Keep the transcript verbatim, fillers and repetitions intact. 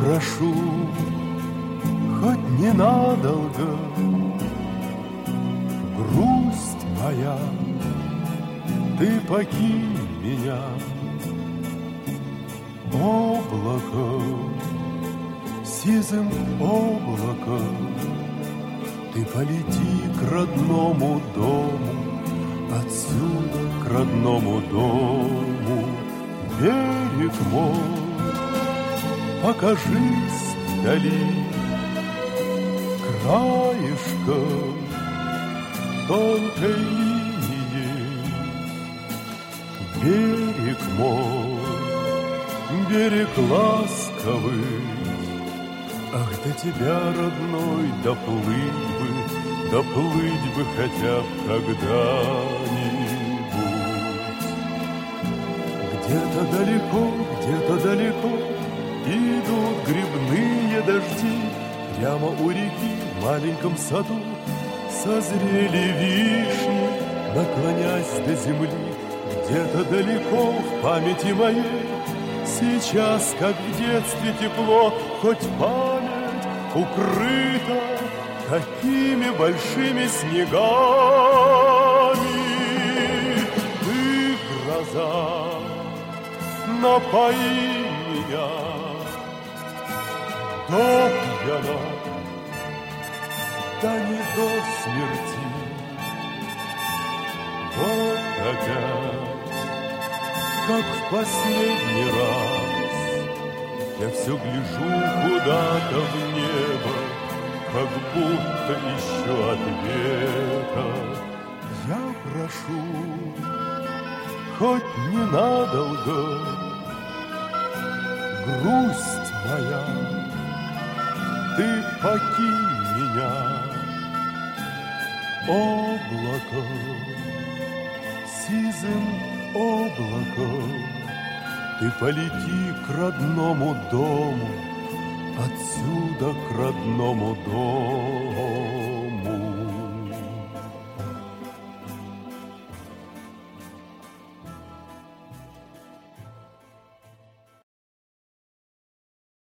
прошу, хоть ненадолго, грусть моя, ты покинь меня. Облако, сизым облаком, ты полети к родному дому, отсюда к родному дому. Берег мой, покажись вдали, краешком тонкой линии. Берег мой, берег ласковый, ах, до тебя, родной, доплыть бы, доплыть бы хотя б когда-нибудь. Где-то далеко, где-то далеко идут грибные дожди. Прямо у реки в маленьком саду созрели вишни, наклонясь до земли. Где-то далеко в памяти моей сейчас, как в детстве, тепло, хоть память укрыта такими большими снегами. Ты, гроза, напои меня до пьяна, да не до смерти. Вот опять, как в последний раз, я все гляжу куда-то в небо, как будто ищу ответа. Я прошу, хоть ненадолго, грусть моя, ты покинь меня. Облако, сизым облаком, ты полети к родному дому, отсюда к родному дому.